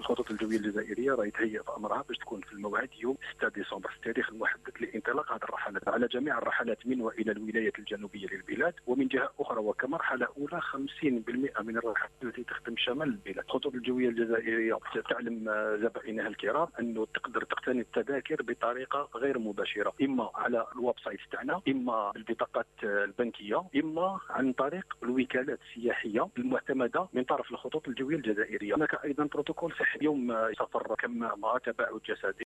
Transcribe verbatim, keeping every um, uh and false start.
الخطوط الجويه الجزائريه راهي تهيئ في امرها باش تكون في الموعد يوم ستة ديسمبر، التاريخ المحدد لانطلاق هذه الرحلات على جميع الرحلات من والى الولايات الجنوبيه للبلاد. ومن جهه اخرى وكمرحله اولى خمسين بالمئة من الرحلات التي تخدم شمال البلاد. الخطوط الجويه الجزائريه تعلم زبائنها الكرام انه تقدر تقتني التذاكر بطريقه غير مباشره، اما على الويب سايت تاعنا، اما بالبطاقات البنكيه، اما عن طريق الوكالات السياحيه المعتمده من طرف الخطوط الجويه الجزائريه. هناك ايضا بروتوكول سحب يوم سفر كما ما تباعد جسدي